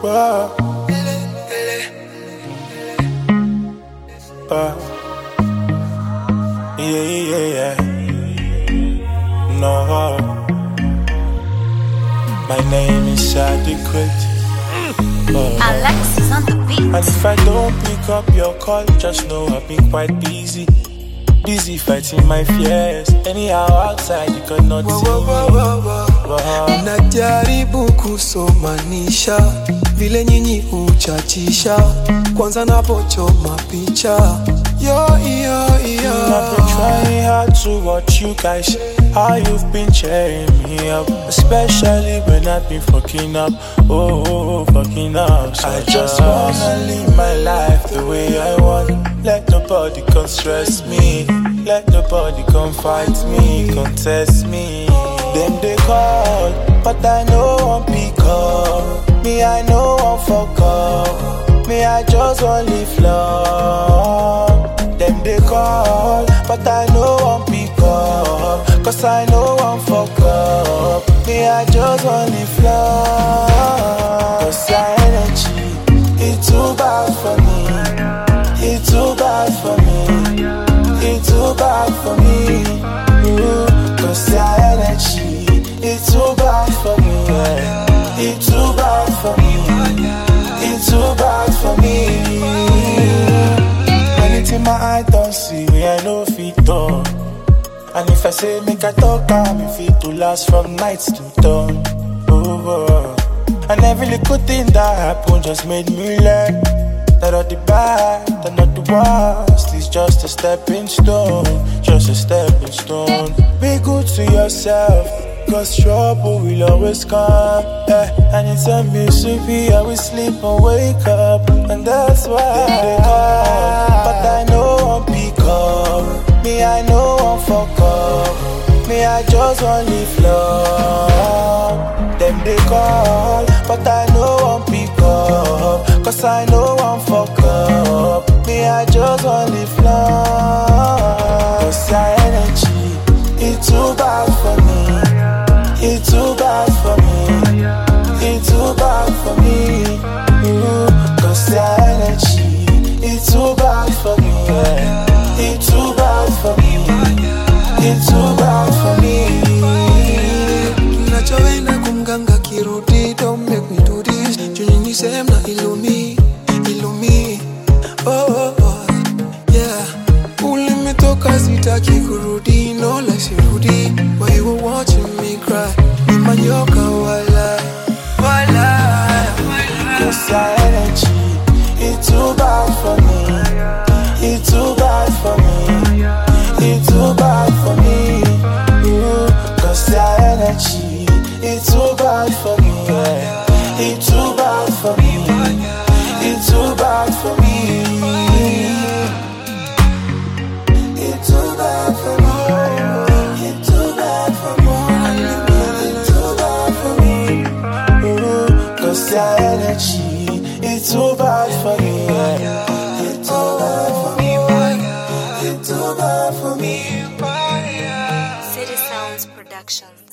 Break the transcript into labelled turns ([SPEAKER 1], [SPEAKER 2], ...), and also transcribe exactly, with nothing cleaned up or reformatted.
[SPEAKER 1] Whoa. Uh, yeah, yeah, yeah. No. My name is Adequate. Uh,
[SPEAKER 2] Alex is on the beat.
[SPEAKER 1] And if I don't pick up your call, just know I've been quite busy. Busy fighting my fears. Anyhow outside you cannot see me.
[SPEAKER 3] Najaribu kusomanisha vile nyinyi uchachisha, kwanza napochoma picha. Yo, yo, yo.
[SPEAKER 1] I've been trying hard to watch you guys, how you've been cheering me up, especially when I've been fucking up. Oh, oh, oh fucking up. So I just wanna live my life the way I want. Let nobody come stress me, let nobody come fight me, contest me. Them they call, but I know one pick up. Me I know one fuck up. Me I just want live long. Them they call, but I know one pick up. Cause I know one fuck up. Me I just want live long. Cause your energy, it's too bad for me. It's too bad for me. It's too bad for me. Ooh, cause your energy, it's too bad for me. Yeah. It's too bad for me. It's too bad for me. Anything my eye don't see, we I know fit done. And if I say make I talk, I'm in fit to last from nights to dawn. Oh, oh. And every little thing that happened just made me learn that all the bad and not the worst is just a stepping stone, just a stepping stone. Be good to yourself, cause trouble will always come. Yeah. And it's a misery, I will sleep and wake up, and that's why they call. But I know I'm pick up. Me, I know I'm fuck up. Me, I just want live long. Them they call, but I know I'm pick up. Cause I know I'm fuck up. Me, I just want live long. Cause your energy, it's too bad for me. It's too bad for me. It's too bad for me. Ooh, cause your energy, it's too bad for me. Yeah. It's too bad for me. It's too bad for me.
[SPEAKER 3] Nachoenda kumganga kirudi, don't make me do this. Junini same na ilumi, ilumi. Oh, oh, oh, yeah. Ulimetoka sitaki kurudi, no like sirudi. But you were watching me cry. Nimanyoka wala, wala.
[SPEAKER 1] Cause your energy, it's too bad for me. It's too bad for me. It's too bad for me. Ooh, cause your energy, it's too bad for me. Yeah. It's too bad for me. It's too bad for me. It's too bad for me. It's too bad for me. It's too bad for me. Ooh, cause your energy, it's too bad for me. Yeah. It's too bad for me. It's too bad for me.
[SPEAKER 2] City Sounds Production.